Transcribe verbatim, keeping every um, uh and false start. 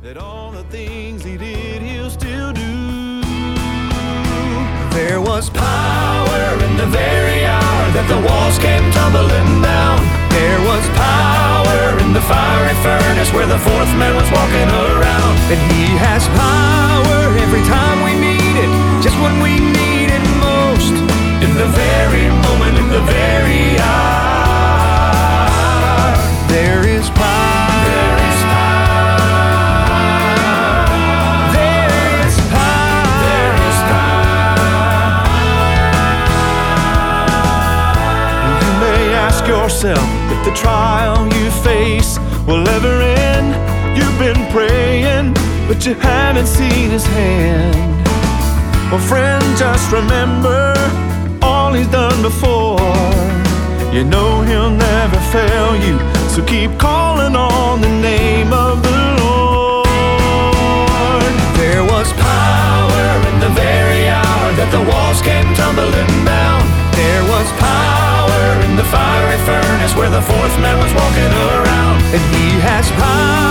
that all the things he did he'll still do. There was power in the very hour that the walls came tumbling down. There was power in the fiery furnace where the fourth man was walking around. And he has power every time we need it, just when we need it most. In the very moment, in the very hour, there is power. There is power. There is power. There is power. You may ask yourself if the trial you face will ever end. You've been praying, but you haven't seen his hand. Well, friend, just remember all he's done before. You know he'll never fail you, so keep calling on the name of the Lord. There was power in the very hour that the walls came tumbling down. There was power in the fiery furnace where the fourth man was walking around. And he has power